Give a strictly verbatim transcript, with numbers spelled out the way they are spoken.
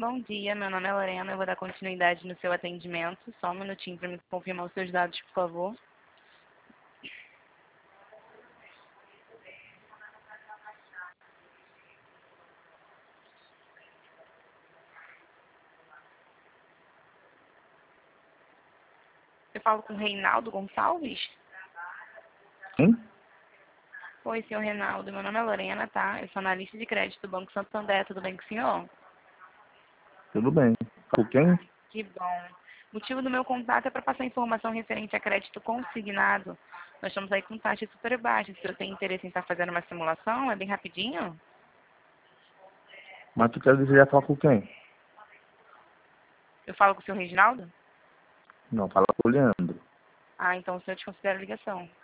Bom dia, meu nome é Lorena, eu vou dar continuidade no seu atendimento. Só um minutinho para me confirmar os seus dados, por favor. Eu falo com o Reinaldo Gonçalves? Sim? Oi, senhor Reinaldo, meu nome é Lorena, tá? Eu sou analista de crédito do Banco Santander, tudo bem com o senhor? Tudo bem. Com quem? Que bom. O motivo do meu contato é para passar informação referente a crédito consignado. Nós estamos aí com taxas super baixas. Se eu tenho interesse em estar fazendo uma simulação, é bem rapidinho. Mas tu quer desejar falar com quem? Eu falo com o senhor Reginaldo? Não, fala com o Leandro. Ah, então o senhor desconsidera a ligação.